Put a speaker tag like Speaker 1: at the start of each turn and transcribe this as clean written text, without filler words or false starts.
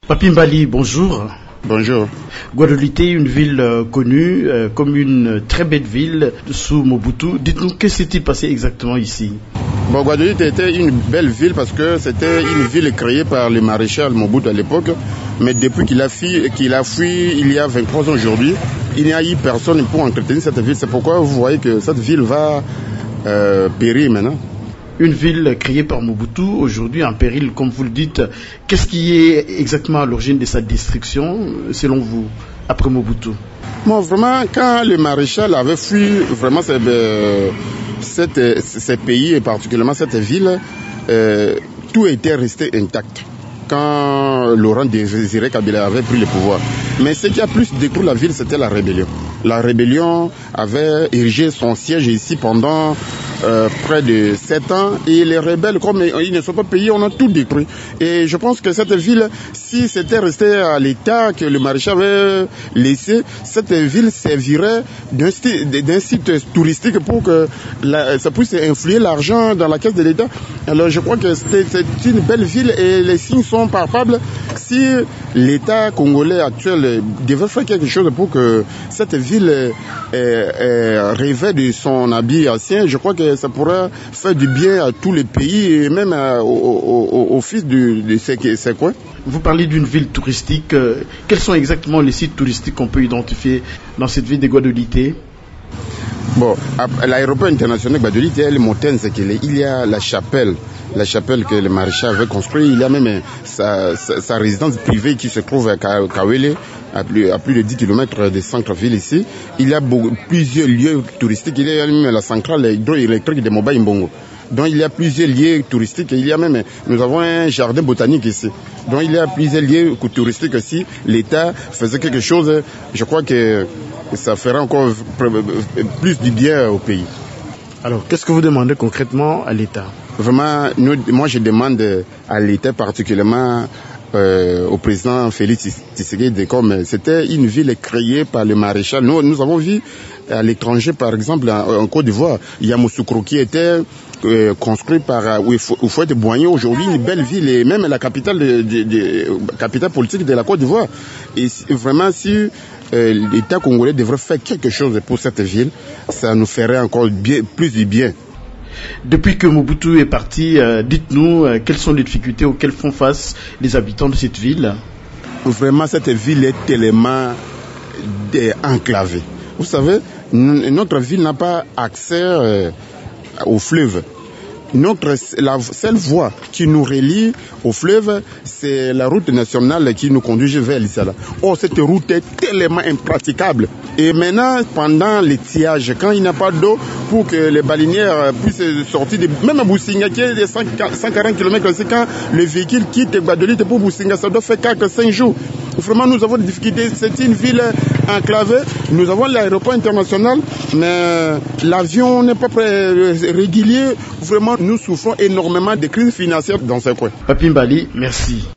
Speaker 1: Papi Mbali, bonjour.
Speaker 2: Bonjour.
Speaker 1: Guadeloupe, une ville connue comme une très belle ville sous Mobutu. Dites-nous, qu'est-ce qui s'est passé exactement ici?
Speaker 2: Guadeloupe était une belle ville parce que c'était une ville créée par le maréchal Mobutu à l'époque. Mais depuis qu'il a fui il y a 23 ans aujourd'hui, il n'y a eu personne pour entretenir cette ville. C'est pourquoi vous voyez que cette ville va périr maintenant.
Speaker 1: Une ville créée par Mobutu, aujourd'hui en péril, comme vous le dites. Qu'est-ce qui est exactement à l'origine de sa destruction, selon vous, après Mobutu?
Speaker 2: Bon, vraiment, quand le maréchal avait fui vraiment ces pays, et particulièrement cette ville, tout était resté intact quand Laurent Désiré Kabila avait pris le pouvoir. Mais ce qui a plus détruit la ville, c'était la rébellion. La rébellion avait érigé son siège ici pendant près de 7 ans, et les rebelles, comme ils ne sont pas payés, on a tout détruit. Et je pense que cette ville, si c'était resté à l'état que le maréchal avait laissé, cette ville servirait d'un site touristique pour que ça puisse influer l'argent dans la caisse de l'État. Alors je crois que c'est une belle ville et les signes sont palpables. Si l'État congolais actuel devait faire quelque chose pour que cette ville rêvait de son habit ancien, je crois que ça pourrait faire du bien à tous les pays et même aux fils de ces coins.
Speaker 1: Vous parlez d'une ville touristique. Quels sont exactement les sites touristiques qu'on peut identifier dans cette ville de Guadeloupe?
Speaker 2: Bon, l'aéroport international de Guadeloupe, il y a la chapelle que le maréchal avait construite. Il y a même sa résidence privée qui se trouve à Kawele, à plus de 10 km du centre-ville ici. Il y a plusieurs lieux touristiques. Il y a même la centrale hydroélectrique de Moba Imbongo. Donc il y a plusieurs lieux touristiques. Nous avons un jardin botanique ici. Donc il y a plusieurs lieux touristiques aussi. L'État faisait quelque chose. Je crois que ça fera encore plus du bien au pays.
Speaker 1: Alors, qu'est-ce que vous demandez concrètement à l'État?
Speaker 2: Vraiment, moi je demande à l'État, particulièrement au président Félix Tshisekedi, comme c'était une ville créée par le maréchal. Nous avons vu à l'étranger, par exemple, en Côte d'Ivoire, Yamoussoukro qui était construit par Houphouët-Boigny, aujourd'hui une belle ville et même la capitale capitale politique de la Côte d'Ivoire. Et vraiment, si l'État congolais devrait faire quelque chose pour cette ville, ça nous ferait encore plus du bien.
Speaker 1: Depuis que Mobutu est parti, dites-nous quelles sont les difficultés auxquelles font face les habitants de cette ville?
Speaker 2: Vraiment, cette ville est tellement enclavée. Vous savez, notre ville n'a pas accès au fleuve. La seule voie qui nous relie au fleuve, c'est la route nationale qui nous conduit vers l'Issala. Or, cette route est tellement impraticable. Et maintenant, pendant l'étiage, quand il n'y a pas d'eau, pour que les baleinières puissent sortir, même à Boussinga, qui est de 140 km, c'est quand le véhicule quitte Guadeloupe pour Boussinga, ça doit faire 4-5 jours. Vraiment, nous avons des difficultés. C'est une ville enclavée. Nous avons l'aéroport international, mais l'avion n'est pas régulier. Vraiment, nous souffrons énormément de crises financières dans ce coin.
Speaker 1: Papi Mbali, merci.